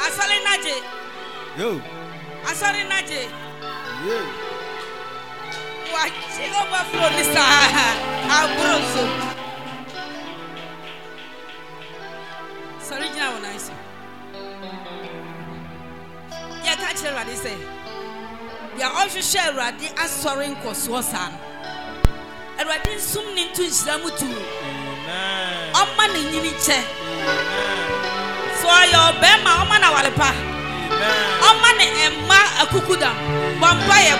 Asale naje. Yo. Asale naje. Yeah. Watch overflow this abroso. Sorry, Jina, when I say. Yeah, catch her, they say. They are also share Radi as soaring Koswasan. And I didn't soon into Islamutu. Amen. On money in it. So your Bema, Omana Walepa. On money and Ma a Kukudam. Bompire.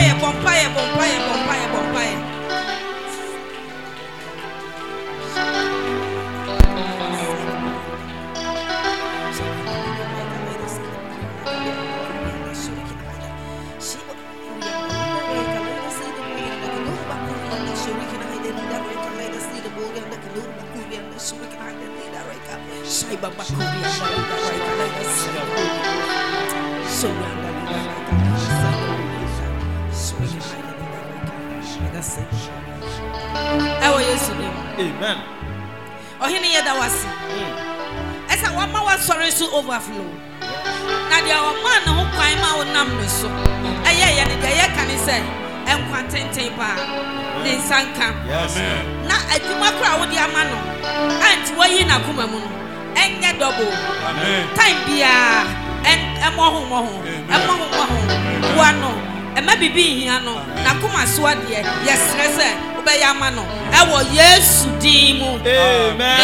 Amen. Oh, here that was as a woman was sorry to overflow. Now, the man who climb out numbers so. And can say, and content taper. Then Sanka. Yes. Now, I do my crowd with your man. And why in a kumamun and get double. Time be and a more. One. And maybe being here no. Nakuma swad ye. Yes, sir. Yamano. I will yes to demo. Amen.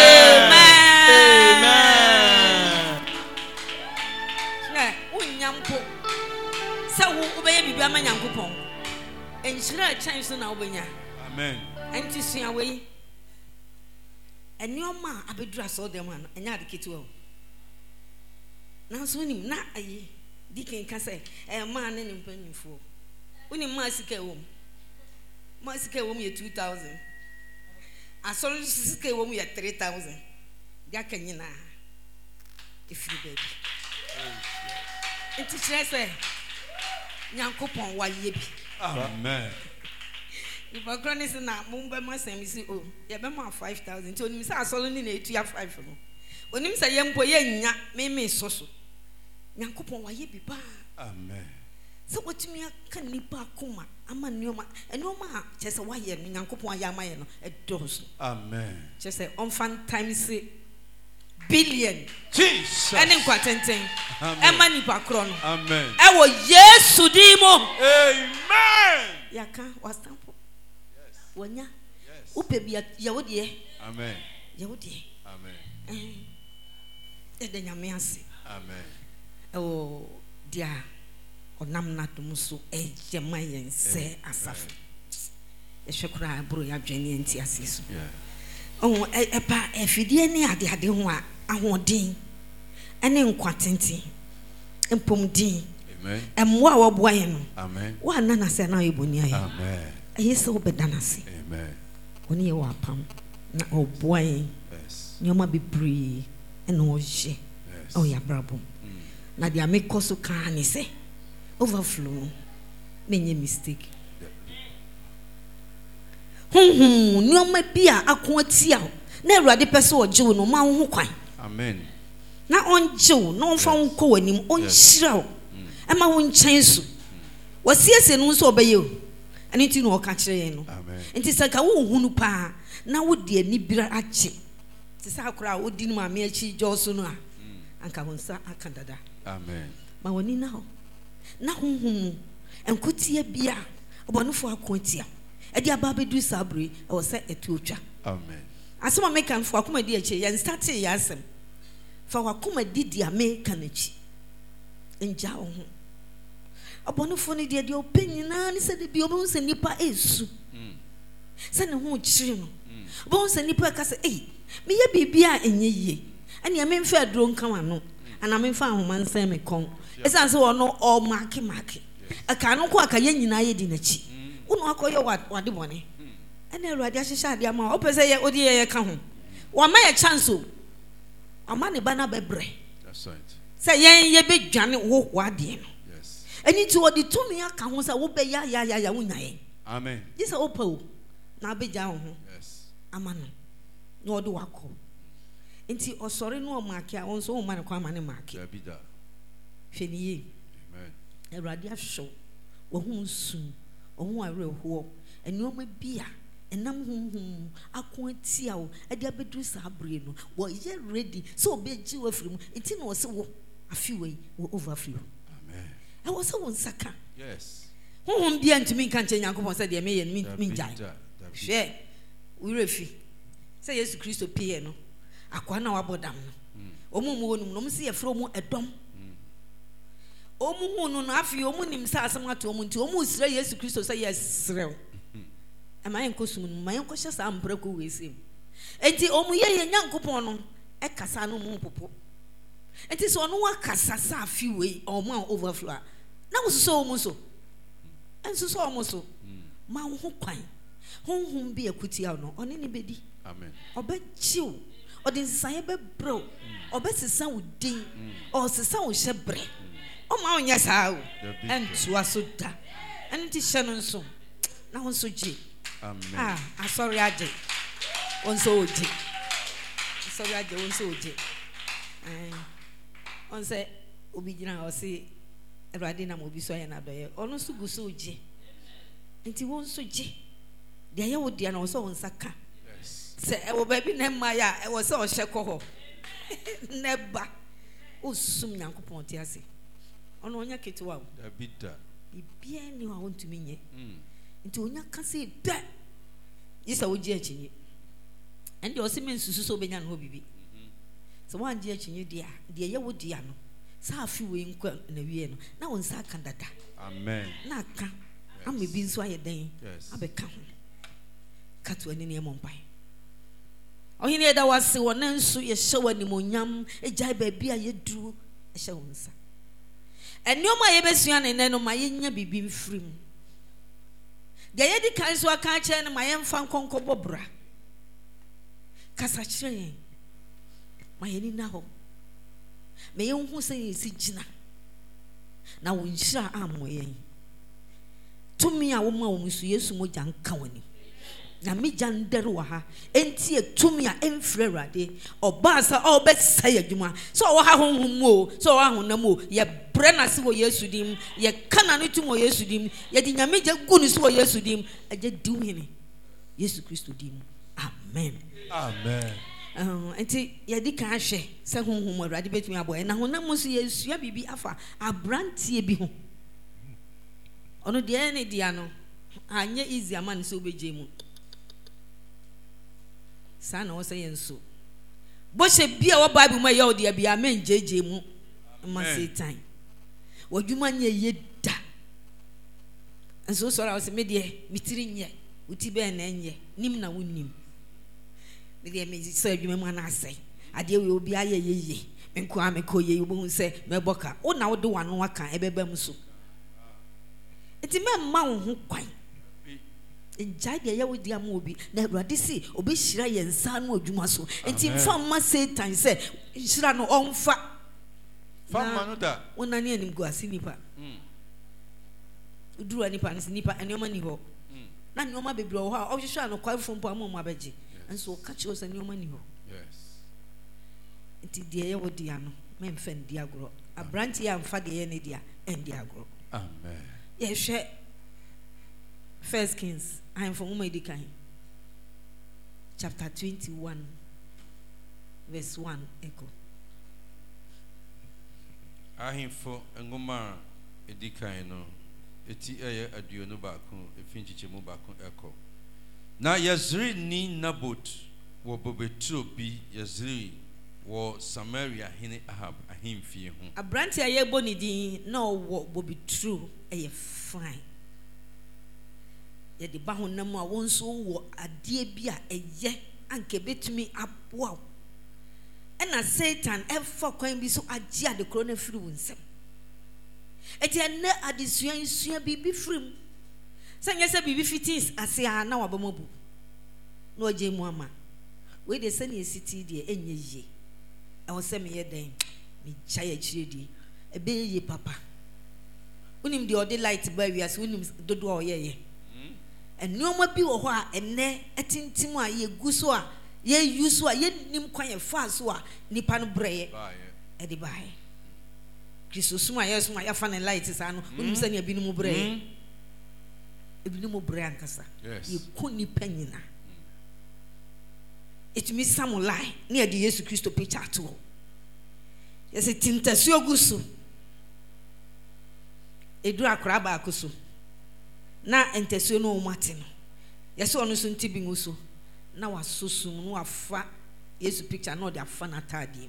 Yeah, Unyampo. So, baby, Bama Yampopon. And should I change to now? Amen. And to see away. And your ma, I be dressed all the man, and not the kid well. Now, so him not a deacon can say, a man in penny for. When you must get home. Must get home 2,000. I saw you get home 3,000. That can you now? If you baby. And to say, Yankopon, why ye be? Amen. If a granny is not Mumba, my same is oh, you have 5,000. Told me, I saw only 5. When you say young boy, me so. Yankopon, why ye be bad? Amen. So what me can nipa kuma ama nioma enoma chese wa ye nyankopon ayama ye no edos. Amen. Chese on fan times billion Jesus. Ene kwatenten ema nipa kro no. Amen. E wo Yesu dimo. Amen. Yaka wa stamp. Yes. Wonya. Yes. Upe bia ye wo de. Amen. Ye wo de. Amen. E de nyame ase. Amen. Oh dia Onam na tumuso ejema yense asafo ehwekura bro ya dwene enti aseso oh epa efidie ne ade ho a ahoden ene nkwatenti empomdin amen emwa wo boa ye no amen wa nana se na yeboni aye amen ayese obedana se amen oni ye wa pam na oboa ye yes nyoma bebre ene o je yes oh ya brabo na dia mekoso kan ni se overflow menye mistake nyoma bia akoatia na Awurade pese ojew no ma ho kwan amen na onjew na onfa nko wanim onhyiraw e ma wo nchen so wasiese no so obeye o ani ti no oka kire yen no enti saka wo hunu pa na wo de ani bira ache ti sa akora wo di no ma me achi joso no a anka wonsa akandada amen ma woni na ho na honhom enkotia bia obonofo akontia e dia ba bedu sabre e wo se etuotwa amen asema mekan fo akoma di achi yen start ya asem fa wakoma di dia mekan achi enja ho obonofo ne dia opanyina ne se de bi obon se nipa esu se ne ho chiri no obon se nipa ka se me ye bibia enye yie ene ya memfa aduro nka wano ana memfa ahoma nsa me kon esa se wono o mark aka no ko aka ye nyina ye di nachi uno akoye wade bone ene Awurade ahyehye ade ama o pese ye odi ye ka ho wa ma ye chance o ama ne bana bebre that's right say yen ye bedwane wo wade no yes eni ti odi tumi aka ho say wo be ya wunya ye amen this o pa o na beja ho yes ama no na odi wako enti osore no o mark a won so o ma ne kwa ma ne mark Feni. Amen. Eradia show. Wahun soon. Ohun areho. And you may be and nam akwantia e dia bedu sa abre no wo ye ready so obeji wafrim enti no so afiwe wo overflow. Amen. I was so on saka. Yes. Honhom bia ntimi kan che Yakobon say de me ye mi jai. Hwe we refi. Say Jesus Christ pie no. Akwa na wabodam no. Omu mu wonum no mse ye fro mu edom. Omu hu no no afi omu nim sa asem ato omu nti omu sire Jesus Christ say yes sire. Am I nkosum my nkosha sa ambreko we sim. Enti omu ye Nyankopon no e kasa no mu popo. Enti so no wa kasa sa afi we omu overflow. Na wo so omu so. Enso so omu so. Ma ho kwan. Honhom bi akutia no one ni bedi. Amen. Obechiw. Odin san be bro. Obesesa wo din. O sesa wo hyebre. O ma onya saa o. Entu asoda. Enti hye no nso. Na wo nso ji. Amen. Sorry aje. Onso oji. Sorry aje onso oji. On say obi gina o say Erade na mo bi so ya na doye. Ono so gu so oji. Enti wo nso ji. De ye wo dia na wo so won saka. Yes. Se e wo ba bi na ma ya e wo se o hye ko ho. Neba. O sum Nyankopon ti ase. Ono onya ketewa wo. Da bida. Bibia ni wa wontumi nye. Nti onya ka se da. Yesa wo ji achinye. Ende o se men susu so benya no bibi. So wan ji achinye dia. De ye wo dia no. Sa afi we nkwa na wie no. Na won sa kan dada. Amen. Na aka. Am bi nso ayeden. Yes. Abeka ho. Katu ani ne mompai. Ohine eda wase wona nso ye hyewa ni monyam ejai ba bia ye duru ehye wonsa. Enioma ye besua ne no ma ye nya bibi mfrim. De ye di kan so aka kye ne ma ye mfa nkonko bobra. Kasa kire ma ye ni na ho. Me ye hu se ye si gina. Na wo nhira amoye. Tumi a wo ma wo musu Yesu mo jan ka wani. Na mi jan dere wa ha enti etumi a emfre Awurade oba sa obesa yadwuma so wo ha honhom o so wo ahonam o ye bre na se wo Yesu dim ye kana no tum wo Yesu dim ye di nyame je gu no so wo Yesu dim eje diw hene Yesu Kristo dim. Amen. Amen. Enti ye di kan hwe se honhom Awurade betumi abo na honam so Yesu ya bibi afa abrantie bi ho ono de ne dia no anye easy aman so beje mu sana wo say enso bo she bia wo bible ma ye odi bia men jeje mu ma satan wadwuma nye ye da enso so ra wo say me de mitiri nye uti be na nye nim na wonnim me de me so adwuma mu na asai ade we obi aye ye menko ameko ye obo say me boka wo na wo de wano aka ebeba mu so enti me ma wo ho kwan enjai de ye wodi am obi na Awurade si obi hira ye nsa no adwuma so enti mfa ma Satan se hira no onfa Fama no da wona ne anim go asi nipa uduru nipa nipa enioma ni ho na nioma bebre ho a ohwehwe no kwafo mpo am abeje enso ka chi o se nioma ni ho. Yes. Enti de ye wodi ano me mfa ndi agoro abranti ya mfa de ye ne dia endi agoro. Amen. Ye hwe First Kings, I am from Umedikai. Chapter 21, verse 1. Echo. Ahimfo ngoma edikai no eti eye aduonu baako efinchichemu baako echo. Na Yezreel ni Nabot wo bobetro bi Yezreel wo Samaria hene Ahab ahimfie ho. Abranti aye boni din na wo bobetro eye fine. Ye de ba honam a won so wo ade bi a eye anke betumi aboa. Na Satan efa kwan bi so agye ade kro na firi wonsem. Eti na adesua nsua bibi firim. Sanya se bibi fitis ase a na wabamobu. Na oje mu ama. We de se na esiti de enye ye. E wo se me ye den. Me cha ya chire di. Ebe ye papa. Unim de ode light ba wiase unim dodo o ye ye. Enoma bi wo ho a enne etintim a ye gu so a ye use a ye nim kwan ye fa so a nipa no breye e de bae Kristo suma ya fa ne light sa no unim se ne ebinom bre ebinom bre ankasa ye koni panyina etumi samulai ne ade Yesu Kristo picture ato yesi tintasuo guso edu akora ba akoso na entasuo no mate no yesi ono so ntibi nguso na wasosum no afa Yesu picture no de afa na tade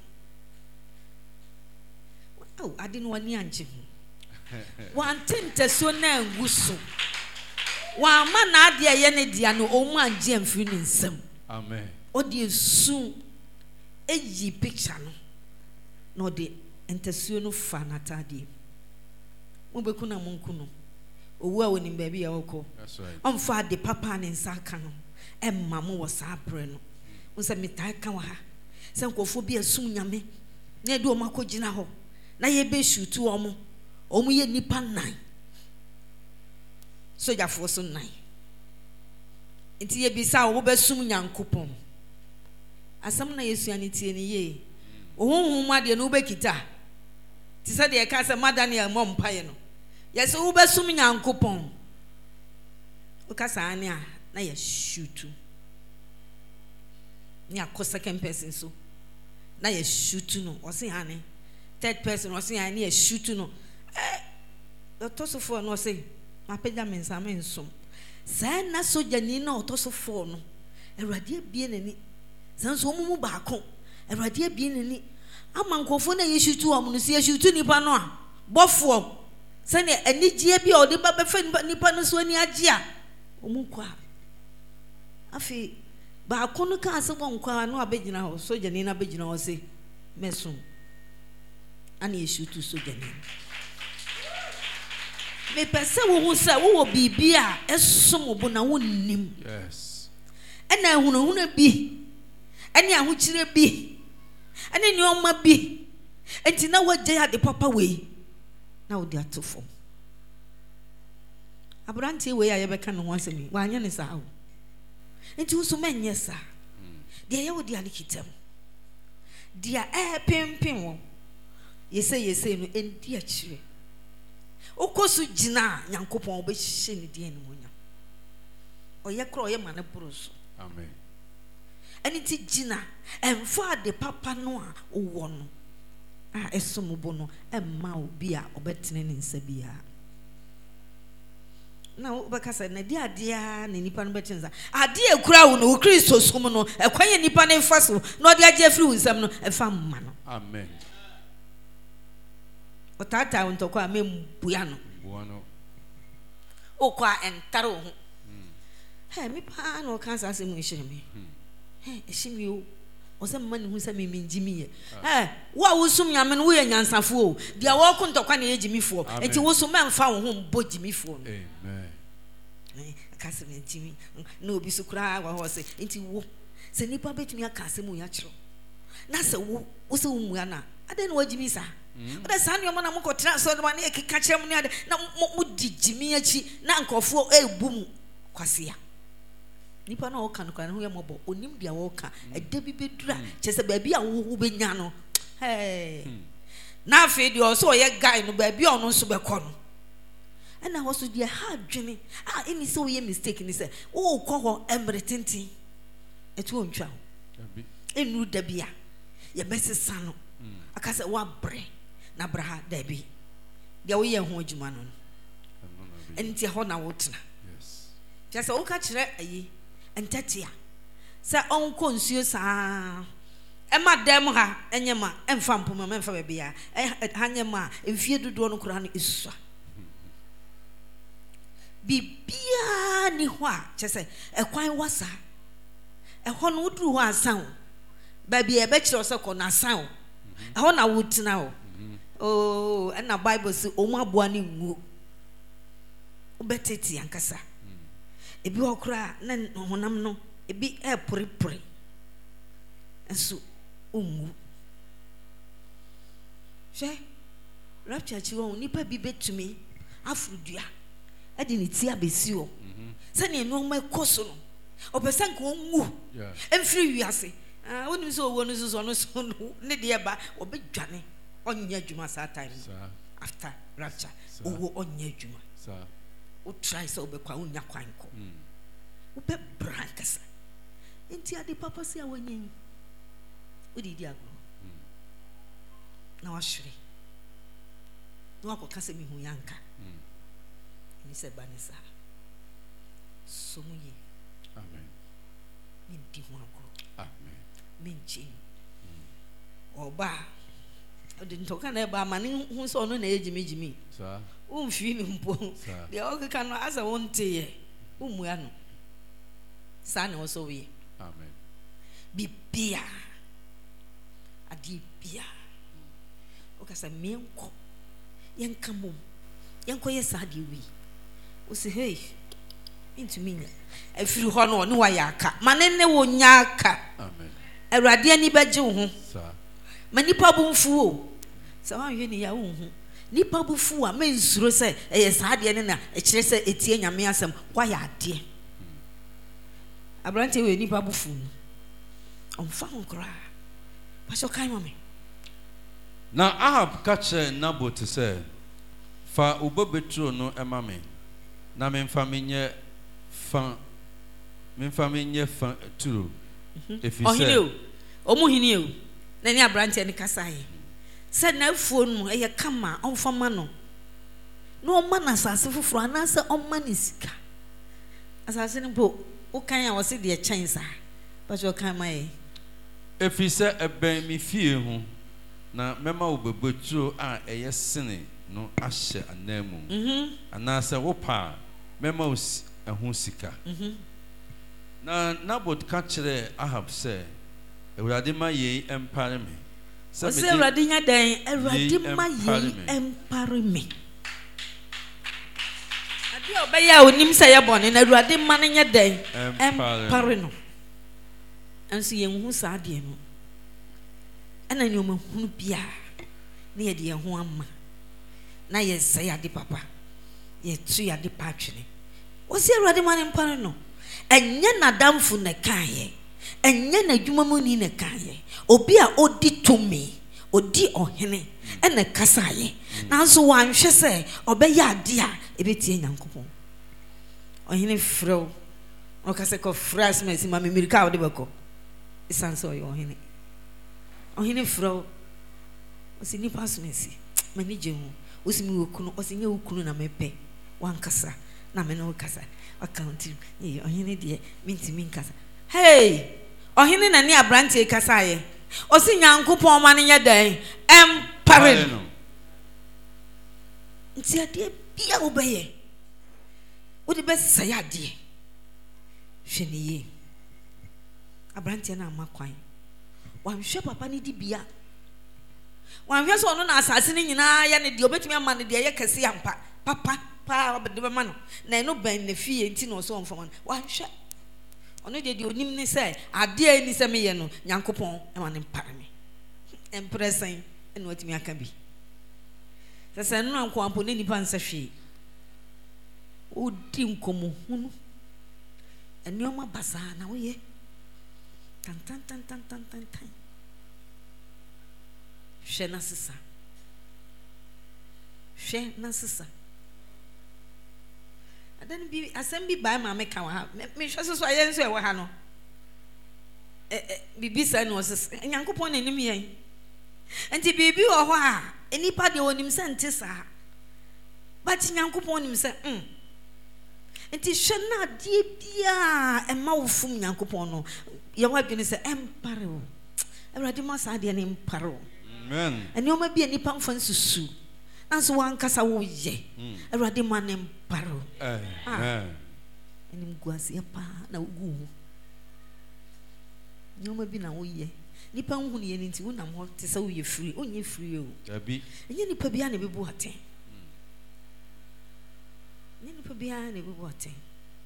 ade no wani anche ho wantentasuo na nguso wa ma na ade ye ne dia no omu anje amfiri ne nsam amen odi su eyi picture no de entasuo no fa na tade mo beku na monku no owu a woni ba bia woko that's right onfa de papa ne nsaka no emma mo wo sa apre no unsa mitai ka wa ha se nkofo bi asum nyame na de o makogina ho na ye be shutu omo ye nipa nan soja fo so nan enti ye bi sa wo be sum nyankopon asam na Yesu ani tie ni ye ohunhun ma de no be kita ti se de ka se madaniel mom paye no yes wo be sum nyankopon o ka sa ani a na ye shutu ni akọ second person so na ye shutu no o se ane third person o se ane ye shutu no otosofo no se mapeda mensa mensom sa na soja ni na otosofo no Awurade bie nani sanso omumu baako Awurade bie nani amankofo na ye shutu o no se ye shutu nipa no a bofo se ne anigye bia o de ba befa nipa no so ani agye a omukwa afi baako no ka se wonkwa no abegina ho soja ni na abegina ho se mesom ani ye shutu soja ni me pese wo hu se wo bibia esom bo na wonnim yes ena ehunu bi ene ahokyire bi ene ni oma bi enti na wagye ade papa we na wo de atofo abrante we ya yebeka no ho asemi wa anya ne sa ho enti wo so menye sa de ye wo de ade kitam dia pempem wo yese no endi akire okosu gina nyankopon obehye ne die ne monya oye kro oye mane broso amen eni ti gina emfa de papa no a owo no a esomubo no emma obi a obetene ne nsa bia na obekasa na di adea ne nipa no betenza ade ekura wo no Kristo som no ekwanye nipa ne fa so na ode agye afiri wo nsam no efa mma no amen otata untoko amembuya no buano okwa entaro ho me pa no kansa se mu hye me ehimi o ose mani hu se me minjimi ye wo wusum nyame no wo ye nyansafo o dia wo ko ntokwa na ye jimifo enti wo so memfa wo ho mbo jimifo no amen akase me jimi na obi so kura wa ho se enti wo se nipa betumi akase mu ya kiro na se wo se wo mu ya na ade na wajimi sa oda sanu yoma na mko transfer na ne kika kyerem ne ade na mo digimi achi na nkofo ebum kwase ya nipa na oka no kwa ho yemobo onim dia wo ka ede bi bedura kyese ba bi a wo benya no na afi de o so ye guy no ba bi ono so be kọ no na wo so dia ha dwene eni so ye mistake ni se wo kọ ho emre tintin etu ontwa enu da bia ye mesesa no akase wa bre na braha da bi dia wo ye ho adwuma no enti ho na wo tena yes kyese wo ka kire ayi entatia sa onko nsuo saa ema dem ha enyema emfa mpoma memfa ba bia hanyema emfie dodo no kura no esua bibia ni ho a kyese ekwan wasa eho no woduru ho asan ba bia be kire se ko na asan eho na wo tena ho oh na bible say omu aboa ni ngu obeteti ankasa ebi okura na honam no ebi pore enso omu she rapture chi won nipa bi betumi afrudua ade ne ti abesi o se ne no ma koso no opesan ko ngu emfiri wiase woni so wo no so no ne de ba obedwane onye adwuma sa time after rapture owo onye adwuma o try so be kwa unya kwan ko o be brand kasa enti ade papa si awanyin o di agro na wa hwere no akokasa mi hu yanka ni se banisa so muye amen mi di hu agro amen mi nchi oba odi ntoka na eba mane hu so no na ejimijimi sa o mfi ni mpo de o ka no asa wonte ye o mua no sa na o so we amen bibia adi bia o ka sa menko yenka mom yenko ye sa de wi o se hey intumi nya afiri ho no ne wa ya aka mane ne wo nya aka amen awurade ani beje wo ho sa manipa bumfu o sa wan hwe ni ya wo ho nipa bufu a mensuro se eye sa de ne na e kire se etie nyame asem kwa ya de abrante we nipa bufu on fa nkra pa so kan mame na Ahab kache Nabot se fa ubobetro no emame na memfa menye fa turu efise ohine o omuhine o na ni abrante ne kasaye se na afuo no eye kama onfama no no man asase fufuru anase omma ne sika asase ne bo o kan a wo se de chensa ba jo kan mai efise eben mi fie hu na mema ubobetro a eye sene no ahye anamu anase wo pa mema ehu sika na Nabot ka kire Ahab se Ewurade ma ye empare me se Ewurade nya dan Ewurade ma ye empare me ade obeya onim se ye bone na Ewurade ma ne nya dan empare no anso ye hu sa ade no ana ni o ma hunu bia na ye de ye ho amma na ye se ade papa ye tu ya de patwene o se Ewurade ma ne empare no enye nadamfu ne kaye enye na dwuma mu ni ne kaye obi a odi tumi odi ohene ene kasaye nanso wanhwe se obeya ade a ebetie nyankopon ohene frew o kase ko fras mesi ma memirika ode beko isanso yo ohene frew o si ni pas mesi mani jemu o si mi wokunu o si nye wokunu na mepe wankasa na me no kasa accounting ohene de minti kasa hey ohene na ni abrante kasa ye o si nyankopon ma ne nya dan empare no nti ade bia wo beye wo de be saya ade hwe ne ye abrante na amakwan wanhwe papa ne di bia wanhwe so no na asase ne nyina ya ne de obetumi ama ne de ye kase ampa papa pa de be ma no na no ben na fie nti no so onfoma wanhwe ono de onim ne se ade ani se me ye no nyankopon e ma ne mpare me empresen ene watimi aka bi sese no anko ampo ne nipa nsa hwe odi nkomo hunu enioma basa na wo ye tan hwe na sisa adan bi asem bi ba ma me ka wa ha me hwe so ayen so e wa ha no bibi sa no so nyankopon na nim yen enti bibi wo ho a enipa de onim se nte sa ba ti nyankopon nim se enti hwe na de bia e ma wo fum nyankopon no ye wa bi ne se empare wo Ewurade ma sa de ne empare wo amen eni o ma bi enipa mfa nsusu nanso wankasa wo ye Ewurade ma ne empare wo amen enim guase pa na ugu nyoma bi na wo ye nipa hu ne ye nti wonam ho te sa wo ye free onye free o abi enye nipa bia na bebu aten enye nipa bia na bebu aten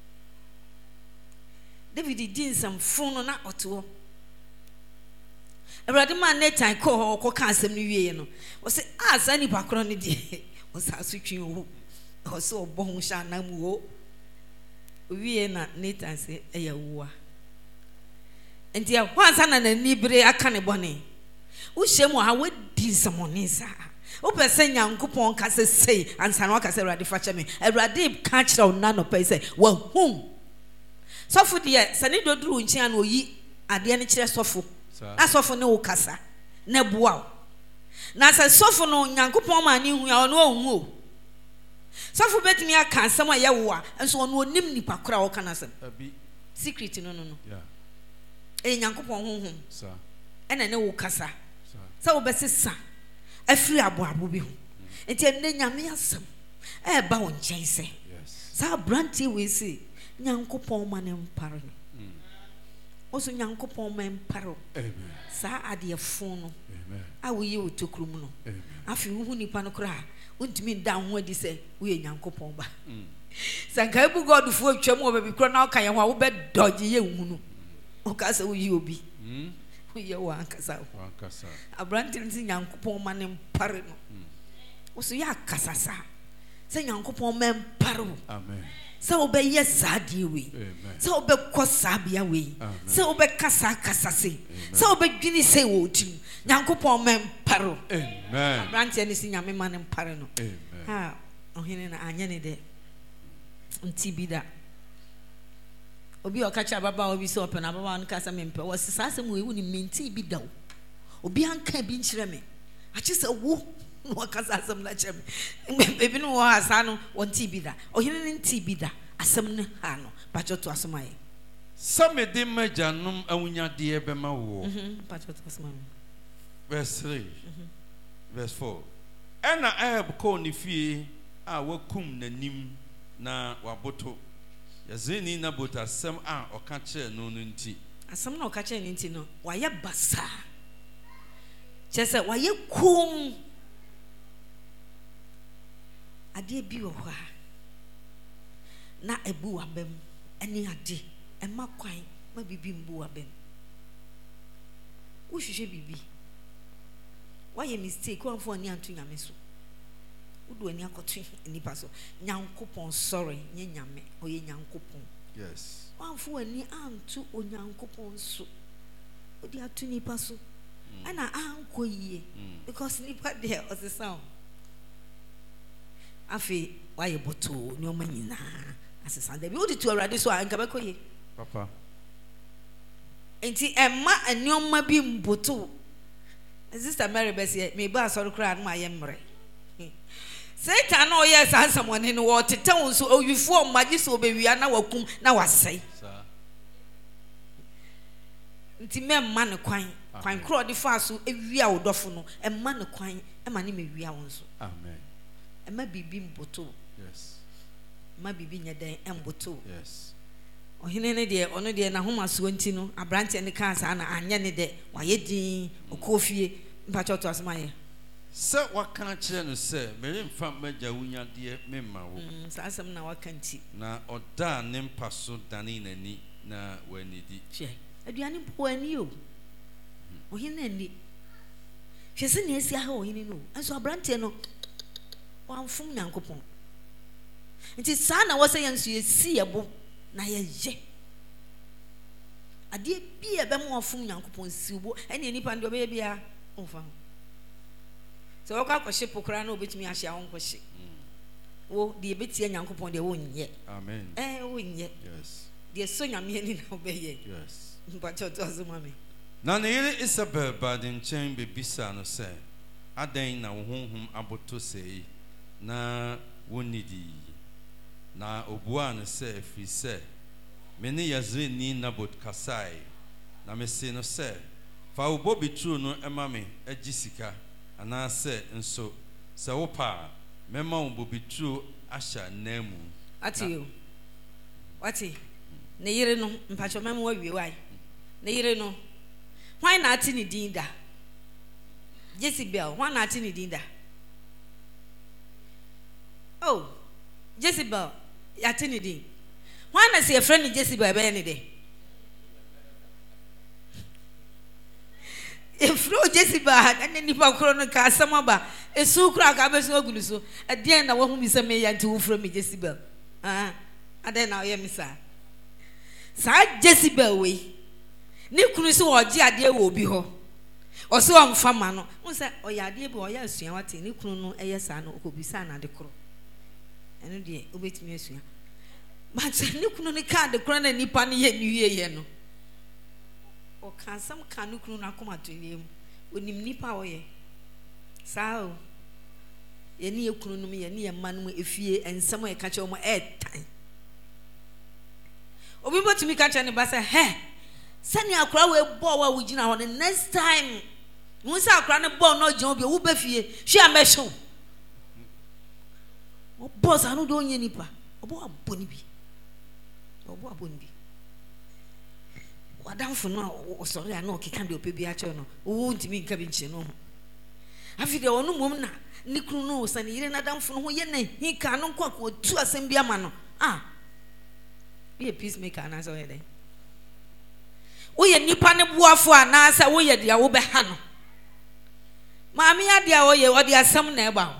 David din sam funu na oto Ewurade ma Nathan ko ka asem no wie no o se sa nipa kro ne de o sa so twi o o so obo hu sha na mu o wie na Nathan se eya wuwa enti ya kwansa na nibire aka ne bone wo shemu ha we di samonisa wo pese Nyankopon ka se sei ansa na ka se Awurade fa che me Awurade ka kire wo na no pe se wa hum sofo de se ne doduru nchia na oyi ade ne kire sofo asofo ne wo kasa na bua na se sofo no Nyankopon ma ne hu ya ono ohu o sofo betimi aka asem aye wo a enso ono onim nipa kora wo kana asem secret no Nyankopon honhom sa ena ne wo kasa sa wo besesa afiri aboabo bi ho enti enne nyame asem ba wo nchen se sa branti we se Nyankopon ma ne mparo oso Nyankopon ma mparo sa ade fon no awoyi wo tokrum no afi hu nipa no kra untimi nda ho adi se wo ye Nyankopon ba sanka ebu god fu atwam wo baby kro na oka ye ho a wo be dodge ye hu no o ka se wo yi obi wo ye wa ankasa abranti nti Nyankopon ma ne mpare no wo so ya kasasa se Nyankopon ma mpare amen se wo be ye sade we se wo be kosabia we se wo be kasa se se wo be dwini se wo tim Nyankopon ma mpare amen abranti ni si nyame ma ne mpare no amen ha ohene na anya ne de ntibida obi okacha baba obi so open baba on kasa mempe wo sasa mu ewu ni menti bi daw obi anka bi nkyere me achi se wo no kasa asem na chem ebi no wo asa no won tibida ohine ni tibida asem ne ha no pachoto asemaye samede majanum awunyade ebema wo pachoto asemaye verse 3 verse 4 ena Ahab ko ni fie a wakum nanim na waboto yazini na bota asem a oka kire no no nti asem na oka kire ni nti no waye basa chese waye kum ade bi wo ha na ebu wabem eni ade ema kwan ma bibi mbu wabem wo hwehwe bibi waye mistake wo afọ ani antu nyame so udu ani akotu nipa so Nyankopon sorry nye nyame oye Nyankopon yes wanfu ani antu onyankopon so odi atu nipa so ana anko yie because nipa there was sound afi waye boto ni o manyina asesa da bi odi tu Awurade so anka bekoye papa enti emma anioma bi mboto sister Mary Bessie me ba sorry kra no aye mre Satan no yes answer money no what tell so owifu maji so bewia na wakum na wasai nti memma ne kwan kro de fa so ewia wodofo no emma ne kwan ema ne mewia won so amen emma bibi mboto yes ma bibi nyeden emboto yes ohine ne de ono de na homa so nti no abrante ne kan sa na anya ne de waye din okofie mpachoto asmaye se waka kire no se mere mfa maja wunyade memma wo asem na waka nti na oda ne mpaso dane nani na wanidi hwe aduane po ani o ohine ani hwe se ne esi aha ohine no enso abrante no wanfum Nyankopon nti sa na wose yensu esi yebo na ye ade bi e be mo afum Nyankopon si ubo ene nipa ndo be bia onfa so waka kwahye pokra na obetimi ahye awon kwahye wo de betie Nyankopon de wonye amen wonye yes de so nyame ni na obeye yes mpacho to azumame na ne yere Isabel badin chen be bisa no se adan na wo honhom aboto sei na wonidi na obua no se afi se me ne Yazri ni Nabot kasai na me se no se fa obo bitru no ema me agisika ana se nso se wo pa mema obo bitru asha namu ati yo wati ne yire no mpacho mema wa wie wai ne yire no why na ati ni dinda Jezebel why na ati ni dinda oh Jezebel ati ni din why na say friend Jezebel be ni de efro Jezebel and nipa kro no ka asama ba esu kra ka be so agulu so adien na wo hu mi se me ya nti wo fro me Jezebel adien na wo ye mi sa Jezebel we ni kunu so wo je ade wo bi ho Oso am fama no. Won say oyade bi oya asua wate ne kunu no eye sa no okobisa na de koro. Eno de obetimi asua. But ne kunu ne ka de koro na nipa ne ye niwie ye no. O kan sam kan ne kunu na koma to yem. Onim nipa oye. Sao. Ye ne kunu no ye ne ye ma no efie ensam e ka che o mo tan. Obi botumi ka che ne ba say he sani akra we bo wa wugina ho the next time won say akra ne bo no jan obi wo ba fie hwe amehwe o boss anu do onye nipa obo aboni bi wadamfo no o sorry ana o keka de opebi a che no wo ntimi nka bi nche no afi de onu mom na ni kunu no sani ire na damfo no ho ye na hika no kwa ko tu asem bi ama no be a peacemaker na so ye den woye nipa ne buafo anaasa woye dia wo beha no maami adia woye odi asem na eba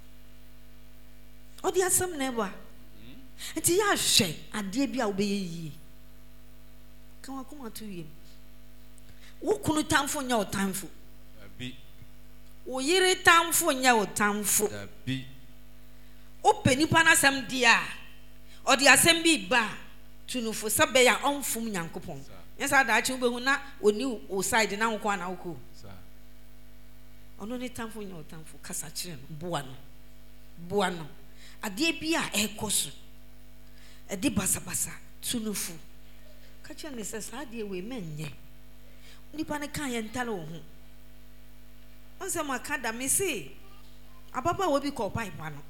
odi asem na eba enti ya hwe ade bia wo beye yi kan wa kuma to yem wo kunu tamfo nya o tamfo abi wo yire tamfo nya o tamfo abi o pe nipa na asem dia odi asem bi ba tunufo sabe ya onfum nyankopon. Yes, I dachi ubehu na oni o side na nkwa na uko. Ono ne tamfo nya o tamfo kasa kire no boa no ade bia ekoso ade basa tunufu ka kire ne se sa ade we menye nipa ne kan ye ntale wo ho onse maka da me se ababa wo bi ko pipe no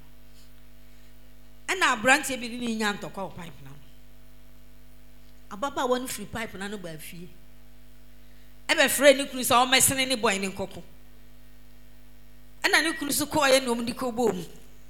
na branch e bi ni nya ntokwa pipe na ababa one free pipe na no ba fie ebe frɛ ni kunu sa o mesene ni boy ni nkoko ana ni kunu so ko aye no mdi ko bom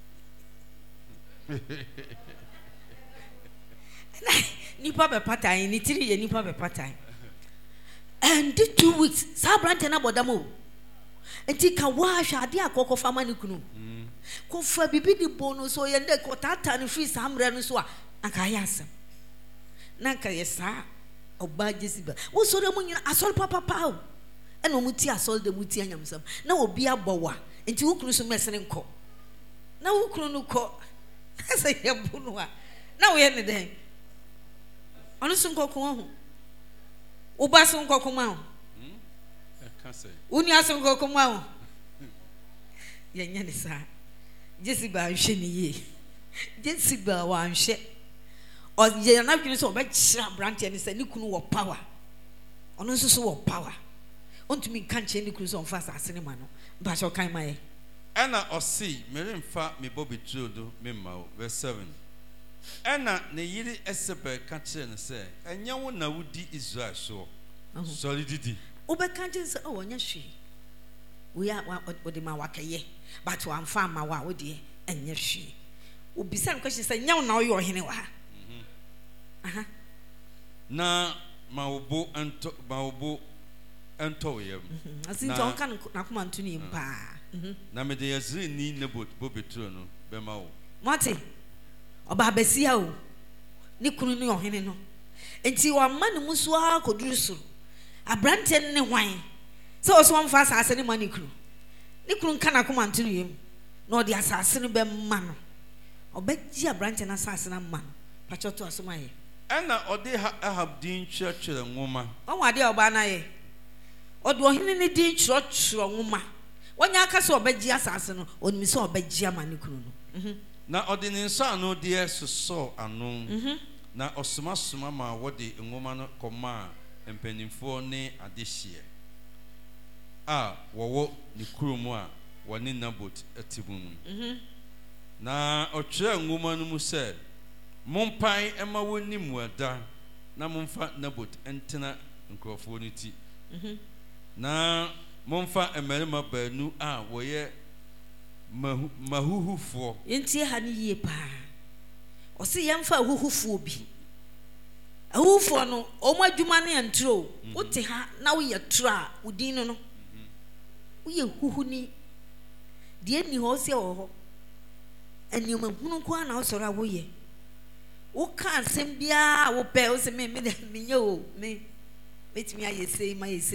ni pa be patai ni tiri ye ni pa be patai and 2 weeks sa branch na bodamo enti ka wa hwa ade akoko fama ni kunu ko fa bibi di bono so ye ndek ko tata ni free sa amre no so aka ya asem nanka yesa oba jesiba wo so de munyina asol papa o ena omuti asol de muti anyamsam na obi abowa enti wo kunu so mesene nko na wo kunu no ko asa ye bunu a na wo ye ne den onu so nko ko ho wo ba so nko ko ma ho ka say uni aso nko ko ma ho ye nya ne sa jesiba hwe ne ye jesiba wa hwe o ye na kwini so be chira branch ni se ni kunu wo power ono nso so wo power ontumi kan che ni kunu so mfa asase ne ma no ba so kan ma ye ena osi meremfa me bobetro do me ma verse 7 ena ne yiri esebe ka kire ne se enya wo na wudi Israel so solidity wo be kan che se o wonya hwe wo ya wo de ma wakaye but wo amfa ma wa wo de enya hwe obisa no question se nya wo na wo yo hene wa na maobo ento yem asinto on kan na kuma ntuni mpa na me de yazri ni nebot bobetro no be ma wo mate oba besia o ni kunu ni ohene no enti wa ma ne muso a koduru suru abrante ne hwan se o so mfa asase ne ma ni kunu kan na kuma ntuni yem na odi asase ne be ma no obegi abrante na asase na ma no pachoto asomaye ena ode Ahab din churchere nwoma onwa ade oba na ye ode ohene ne din churchere nwoma wonya aka se obegi asase no onimi se obegi amane kunu no na ode ne nsa no de soso anu na osoma ma wode nwoma no koma empanimfo ne adehye wowo ne kuromu a woni Nabot atibum na otwe nwoma no mu se Mumpai ema woni muada na mumfa Nabot entena nkrofo no ti na mumfa emerima banu a woye mahuhufo enti ha ni yie pa o se yemfa huhufo bi ahufo no omo adwuma ne entro wote ha na wo ye tra udin no wo ye huhuni de ni ho se wo ho eni o mahunu ko na wo soro wo ye wo kan sem bia wo pe wo se me nye o me metimi ayese ma yese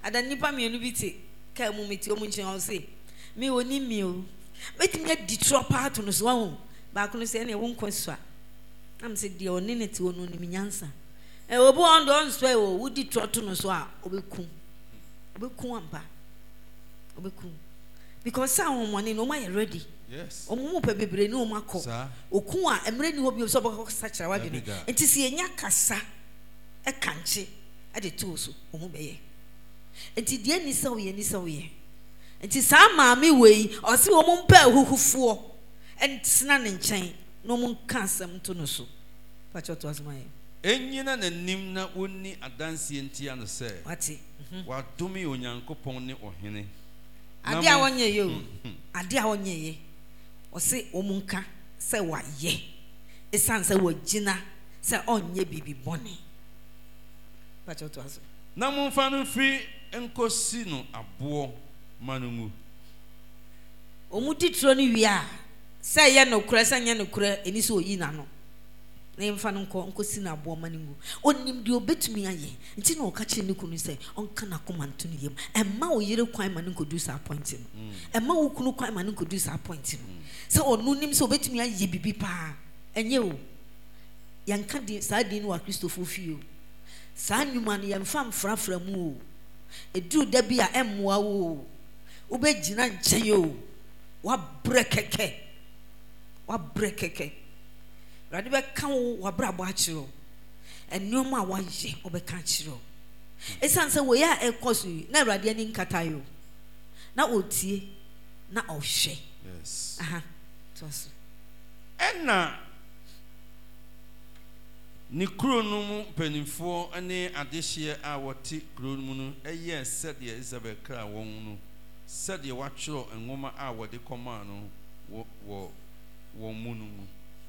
Ada nipa me enu bi te ka mu meti omu nchen o say me oni mi o metimi adi tro part no so ho ba ko no say na e won kwasua am say de oni ne te onu ni nyansa obu on don so e o wudi tro to no so a obeku ampa obeku because some money no my ready. Yes. Omu pe bebre ni o makọ. Oku a emre ni ho bi so bako kasa kira wadwene. Enti se enya kasa e kanche e de to so omu beye. Enti de ni sa wo ye. Enti sa maami wei o se omu mpa huhufuo entsena ne nchen no mu nka asem to no so. Pa cho to asmaye. Enyina na nim na woni adanse enti ano se. Wati. Wa dumi onyankopon ne ohene. Ade a wonye ye o. Ade a wonye ye. O se omunka se wa ye. Esan se wagina se onye bibi bone. Pa cho to aso. Na momfa no firi enkosi no abo manungu. Omuti tro ni wi a se ye no kura se nye no kura eni se oyi na no. Na mfa no nkosi na abo manungu. Onim de obetumi aye. Nti na o ka kire ni kunu se onka na komanto ni yem. Emma o yire kwan ma no nkodu sa point no. Emma wo kunu kwan ma no nkodu sa point no. Se onu nim se obetumi aye bibi pa. Enye o. Yanka di sa di no wa Christopher fio. Sa nyuma no yemfa mfrafra mu o. Eduru da bi a emmoa wo. Ubegina nchen yo. Wa brekeke. Radi be kan wo brabo a kiro enoma a waye obeka kiro esan se wo ya ekosu na radi ani nkata yo na otie na ohwe. Yes. Aha toso Enna ni kronu mu penifo ane adehye a wote kronu mu no eye sede Isabel kra won no sede wachiro enwoma a wode koma no wo munu mu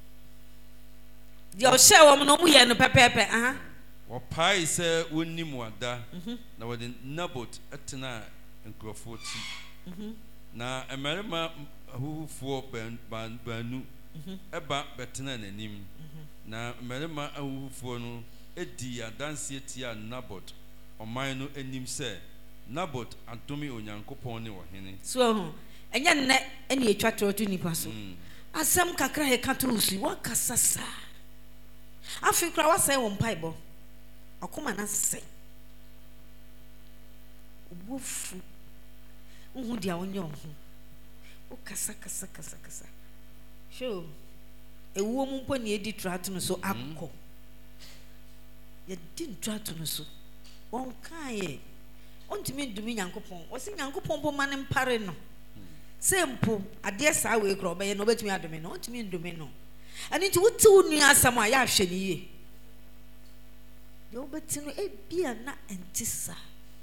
Dio she wo no mu ye no pepepe aha wo pai se wonni mu ada na wode Nabot etena enkrofo ti na emerema ahufuo banu eba betena nanim na emerema ahufuo no edi adanse etia Nabot oman no anim se Nabot adomi onyankopon ne ohene so enya nne eni etwa trotu nipa so asem kakra he katrusi wakasasa Afrika wasai wo mpaibo akoma na sai obofu uhu dia onyo hu o kasa sho ewo mu mpo ne edi tratu no so akọ ye din tratu no so won kae ontimi ndumi nyankopon o se nyankopon po mane mpare no sempo ade sa we kro be ye no betumi adome no ontimi ndumi no ani ti wuti unu asam a ya hwe ni ye yo betinu ebia na entisa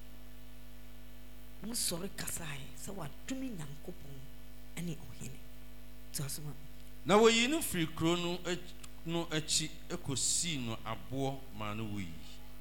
mu sori kasai se wa dumi nyankopon ani ohene to asoma na wo yi no free kronu no achi ekosi no abo ma no wi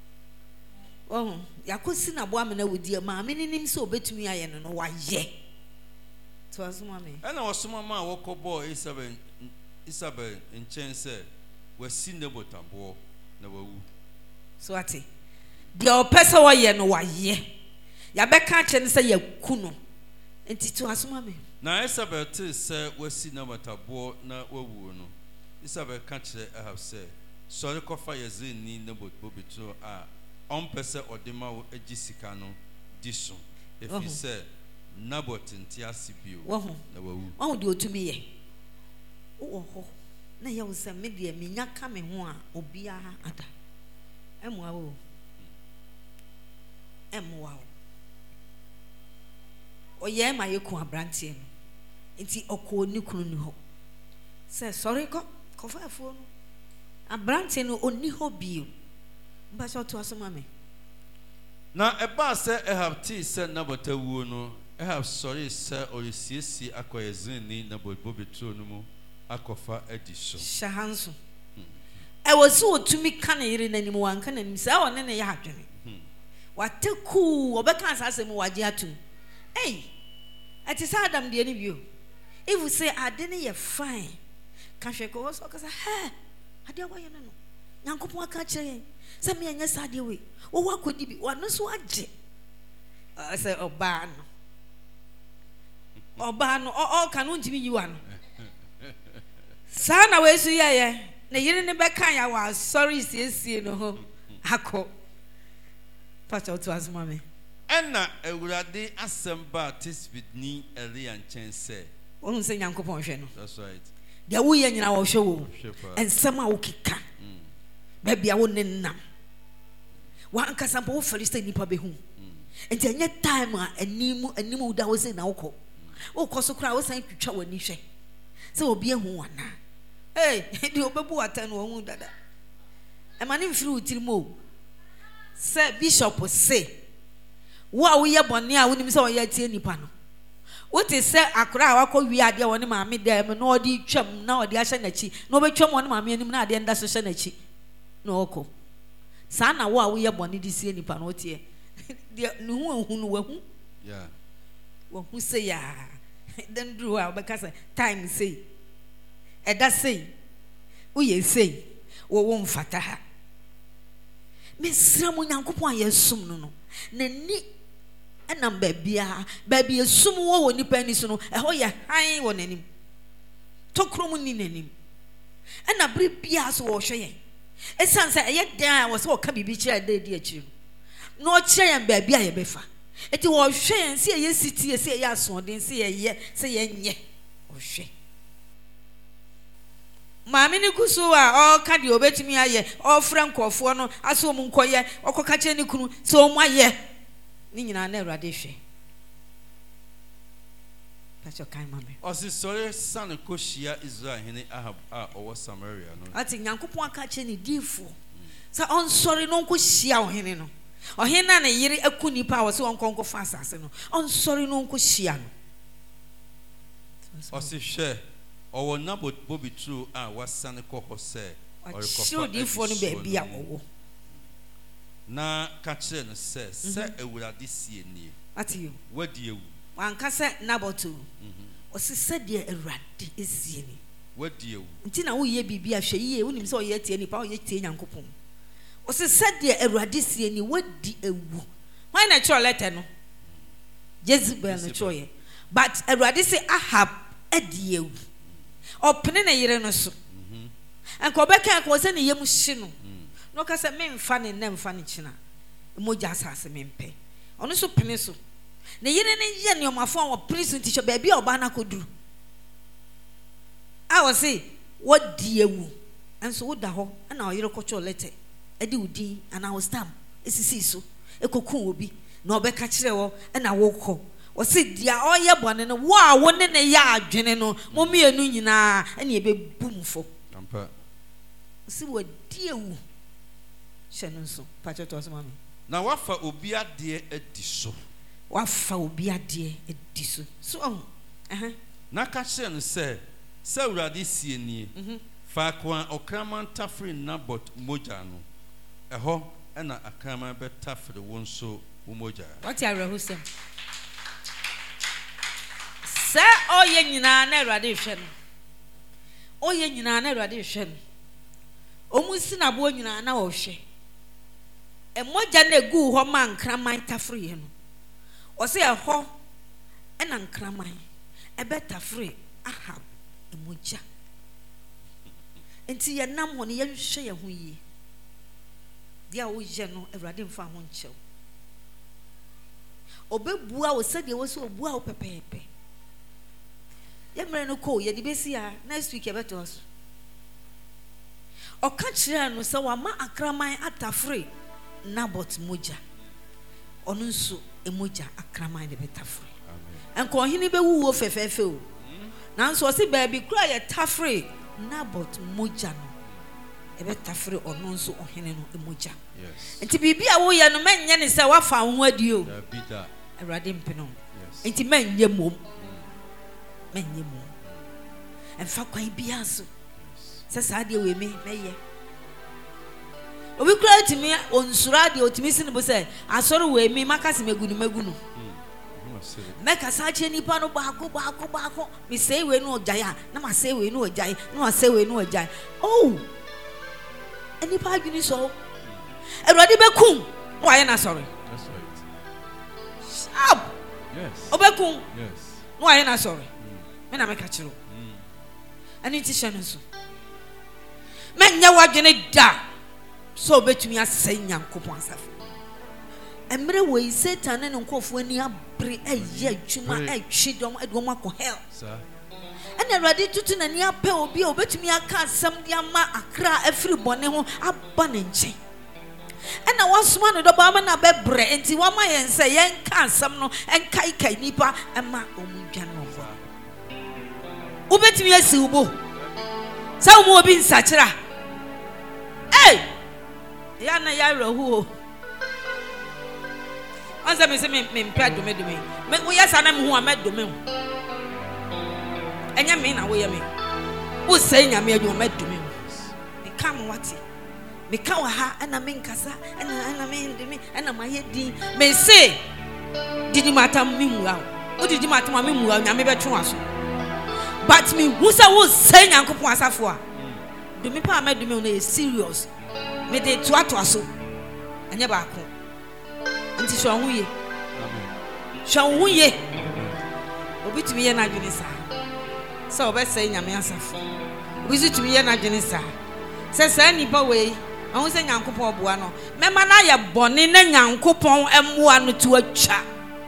yakosi na abo amena wodi ma ameni nim se obetumi aye no no wa ye to asoma me ana osoma ma wokobo Isabel nchen se wasi Nabot abo na wawu so ati de opesa wo ye no wa ye ya beka che ne se yaku no enti to asoma me na Isabel te se wasi Nabot abo na wawu no Isabel ka che Ahab se sori kofa Yezreelni Nabot bobetro a ompese odema wo agisika no diso efi se Nabot ntiasi bio na wawu de otumi ye oho na ye wo se me de me nyaka me ho a obia ada emwa wo oye ma ye ku abrantie no nti okọ ni kunu ni ho se sorry kofa afo no abrantie no oni ho bio mba so to asoma me na eba se Ahab ti se Nabot awuo no Ahab sorry se orisiesi akoyezini Nabot bobetro no mu akofa ediso shahanso e wosi otumi kan yire nanim wanka nanim sa wone ne ya adwene wateku obeka asasem waje atum ati sa Adam de ni bio if you say ade ne ye fine ka hwe ko so ka sa ade awaye no nyankopon aka kire se me anya sa de we wo wakodi bi wano so age I say Oban. All can want to be you one. Son, away so yeah. Na yere ne beka ya wa sorry sie no ho akọ pacha otu azumame Enna ewurade asamba tisbit ni Elian Chense. Onu se Nyankopon hwe no. That's right. Dia wo ye nyina wo hwe wo. Ensem a wo kika. Ba bia wo nenam. Wa ankasa po wo felista nipa behu. Enti enye time a animu da wo se na wo kọ. Wo kọ so kra wo san twitwa wani hwe. Se obi ehu wana. Hey, di obebu atan wo hu dada. E mani mfiri utirimo. Se bishop say wo ye bone a wonim se wo ye tie nipa no. Wo te se akra a wakọ wi ade woni maame dem na odi twam na odi ahye nachi. Na obetwam woni maame anim na ade nda so hye nachi. Na okọ. Sa na wo ye bone di sie nipa no tie. De ne hu no wahu. Yeah. Wo hu se ya. Den dru a obeka say time say. Eda say. Uye say. Wo mfata ha. Mesra mo Nyankopon ayesum no. Na ni enam baabia esum wo nipa ni so no eho ye han wo nanim. Tokrom ni nanim. Ena bre bia so wo hwe ye. Esan say eye dan wo se wo ka bibi kire da di akiri. No kire ye baabia ye befa. Eti wo hwe ye se ye siti ye se ye asoden se ye nye. Wo hwe. Maame ni kusu a o ka de obetumi aye o fra nkofo no aso mu nkoye okoka che ni kunu so mu aye ni nyina na Awurade hwe pacho kan mame Osi sore san ko hia Israel hene Ahab a owo Samaria no ati Nyankopon aka che ni difo sa on sorry no nko hia ohene no ohene na yire akuni pa wo se won konko fa asase no on sorry no nko hia no Osi hwe owo nabot bobi true a wasane ko hose or difo no be bia owo na ka kire no se Awurade sie nie ati you wadi ewu wanka se nabotu osi se de Awurade esie ni wadi ewu nti na wo ye bibia hwe ye wonim se o ye tie nipa o ye tie Nyankopon osi se de Awurade sie ni wadi ewu why na cho letter no Jezebel no cho ye but Awurade se Ahab adi ewu opene na yire no so enko beka ko se ne yem hye no no ka se memfa ne nemfa ne kina moja asase mempe ono so pene so ne yire ne ye ne omafo wo prison ti cho ba bia oba na koduru a wo se wodi ewu enso wo da ho na o yire ko cho letter edi udi ana wo stamp esisi so ekokun obi na obeka kire wo na wo kọ o se dia o ye bone no wo a wo ne ne ya adwene no mo mienu nyina na e be bumfo ampa si wo diewu hye so pacho to so mami na wafa obi ade edi so so na ka kire no se Awurade sie nie fa kwa okraman tafri Nabot moja no eho na akraman be tafri won so moja what you are husem sa oye nyina na Awurade hwe no oye nyina na Awurade hwe no omusi na bo nyina na wo hwe emoja na egu ho man kraman tafri no o se eho na nkraman ebe tafri Ahab emoja enti ye nam ho ne ye hwe ye ho yi dia wo je no Awurade mfa ho nchew obebua wo se de wo so obua wo pepepe ye mere no ko ye di besi a next week ye beto so o ka kire no se wa ma akraman atafre Nabot moja onu nso emoja akraman de betafre enko hini be wuwo fefefe o nanso o se baabi kura ye tafre Nabot moja no e betafre onu nso ohene no emoja yes enti bibia wo ye no menye ne se wa fa ho adi o bida Awurade mpeno enti menye mom enfa kwan bia so se sa de we me meye obi kura timi onsura de otimi sine bo se asori we me makase magunu meka sa che nipa no baako me sei we no ojaya na ma sei we no ojaya na ma sei we no ojaya oh enipa adwini so Awurade bekum wa ye na sorry Up. Yes. Obekum. Yes. No, I ain't sorry. Me na me catch you. I need to share no so. Men ya wadwene da. So betumi asay Nyankopon asafo. Emre we Satan ne nkofo ani abre eye adwuma atwidom adwom akọ hell. Sir. And already tutu na ni apɛ obi obetumi aka asɛm de ama akra afiri bɔne ho aba ne nkyɛn. And I was one of the Bama na bebre enti wa ma yen sɛ yen ka asɛm no enkai nipa ɛma omudwa no ho. Obetumi asi ubo. Sɛ wo obi nsakira. Hey! Ya na ya rehu. Anza me se me mpɛ dome. Me wo yasa na me hu amedome ho. Enya me na wo ye me. Wo sɛ nyame adwo amedome ho. Me kam wati. Me ka wa ha ana me nkasa ana me ndimi ana maye din. Me se didi matam me muwa. Wo didi matam me muwa nyame betwe aso. But me who say wo sɛ Nyankopon asafo a. Do me pa amedome no serious. Me de to aso. Anya ba ko. Nti so hu ye. Amen. So hu ye. Obi tumi ye na dwene sa. So obe say nyame asafo. Obi tumi ye na dwene sa. Se nipa we, ahu se Nyankopon oboa no. Mema na ye bone na Nyankopon emmoa no to atwa.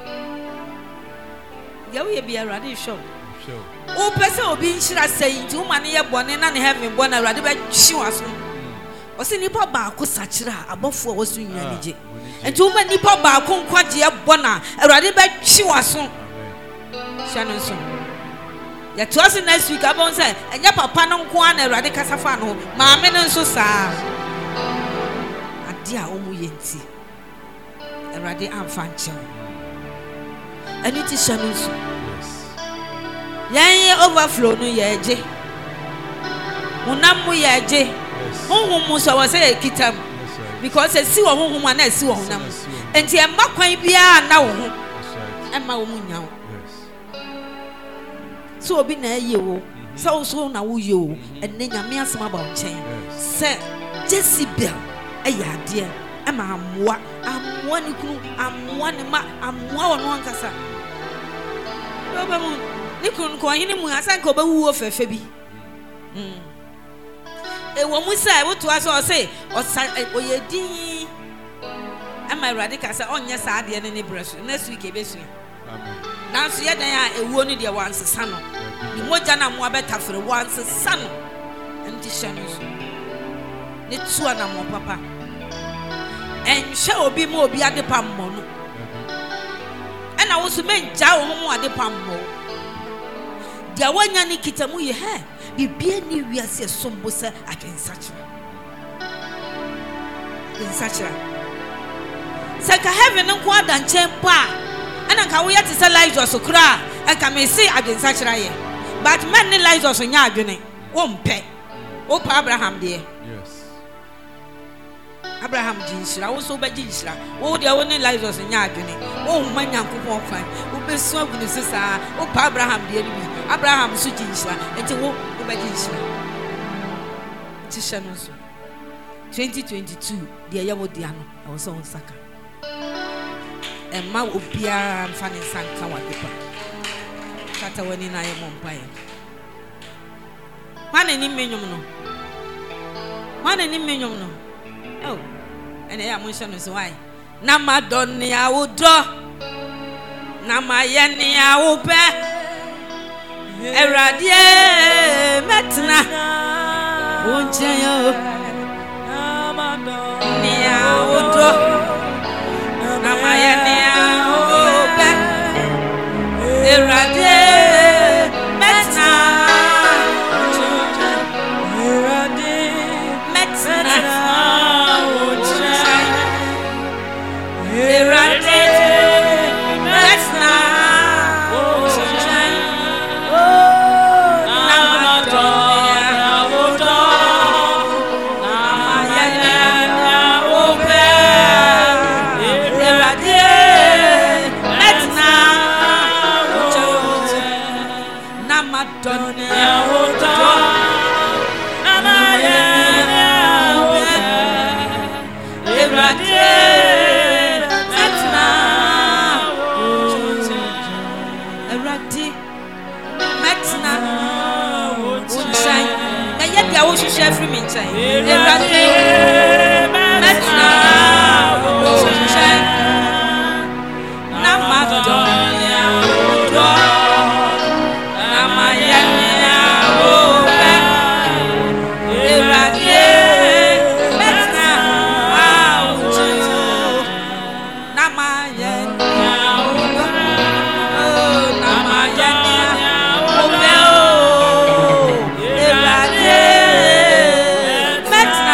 Ye we be Awurade show. Sure. O pese obi nhyira say nti wo mane ye bone na ne heaven bone Awurade ba hyi waso. O se nipa ba ko sakira abofo wo so nyanije. Enti wo ma nipa ba ko nkwaje ye bona Awurade ba hyi waso. Amen. Shano so. Ya to us next week abon say enya papa no nko an Awurade kasafa no maame no nso saa. Ade a omu yenti. Awurade amfa nchew. Ani ti shano so. Yan overflow no ye je. Unam mu ye je. Honhum mu so say kitam. Because e si wo honhum ana e si wo honam. Enti e ma kwan bia na wo ho. E ma wo mu nya wo. So obi na ye wo. So na wo ye wo. Enne nyame asema ba nchen. Se Jezebel e ya de e ma amwa ni kunu amwa ni ma amwa wo no ankasa. Baba mu ni kunu ko hini mu asan ko ba wuo fefe bi. E wo mu sai wo to aso say oyedin ama Awurade ka say onye sa ade ne bresu next week e besu. Amen. Na so ye dan a ewuo ni de wansesa no. Ni moja na mo abetafere wansesa no. Enti hyano so. Ni tuwa na mo papa. Enhwe obi ma obi ade pammo no. Ena wo so menja wo ho ade pammo. Dia wanya ni kitamu ye he bibia ni wiase sombo se adwensachira. Adwensachira. Saka heaven nko adanche pa. Ana ka wo yete se Lazarus kra, aka me se adwensachira ye. But man ni Lazarus nya adwene. Wo mpe. Wo pa Abraham de. Yes. Abraham jinshira, wo so ba jinshira. Wo de wo ni Lazarus nya adwene. Wo huma Nyankopon kwan. Wo besu agunu sesa. Wo pa Abraham de ni. Abraham so jinshira. Enti wo ba jinshira. Tishano so. 2022 de ya wo de ano. I was on saka. Emma obiara mfa ne sanka wadepa. Kata wani na ye mompae. Wane ni menyom no. Wane ni menyom no. Oh. Ene ya mo no so why. Na madonni awudo. Na mayeni awupe. Erade metna. Wonche yo. Na madonni awudo. Na mayeni awupe. Erade metna. baby I wish you share free me nkyɛn ewurade mɛtena wo nkyɛn na madɔ nea wodɔ na mayɛ nea wopɛ ewurade mɛtena wo nkyɛn na mayɛ nea wodɔ na mayɛ nea wopɛ ewurade mɛtena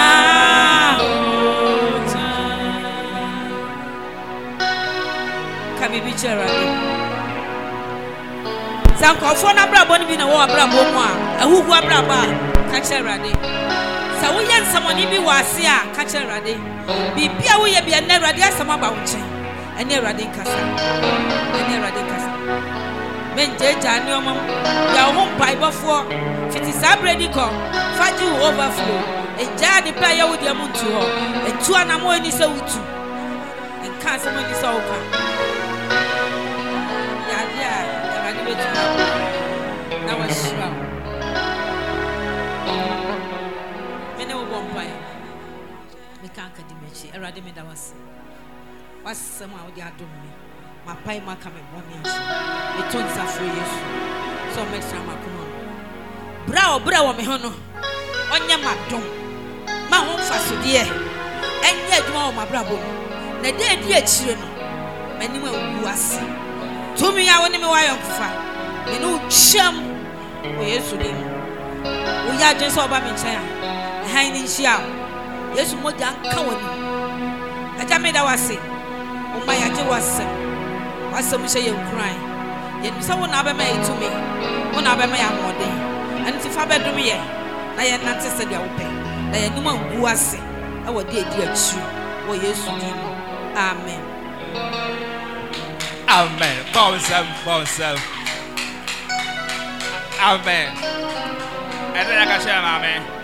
ka bibi kyerɛ Sankofo na brabo ni bi na wo brabo mu a ahuhu brabo a ka kyerade sa wo yen samoni bi wo ase a ka kyerade bibia wo ye bia na Awurade asama ba wo kye ene Awurade nkasa menjeja ni omam ya wo mpaibofo fiti sabredi ko faji wo overflow eja ni pa ya wo dia muntu ho etu anamo ani se wutu enka asama ni se wo ka ya dia Awurade betu na washira mene wo bompae me kan ka di mechi Awurade me da wasema wo di adom me mapai maka me boni achi me ton safo Yesu so me tra makoma bra wo me ho no onye madom ma ho fasode enye adwuma wo mabrabo na de adi achire no manim awu ase tumi ya wo ne me wayonfa me no twam wo Yesu dem wo ya dwen so oba me nkyɛn a han ni nhia Yesu moja nka woni aja me da wase o ma ya je wasem she ye nkran ye bisa wo na ba ma etumi wo na ba ma ya moden anti fa be dum ye na ye nante se dia wo pe na ye numa ngu ase e wo de edi achi wo Yesu din amen amen bonsam amen ede na ka share amen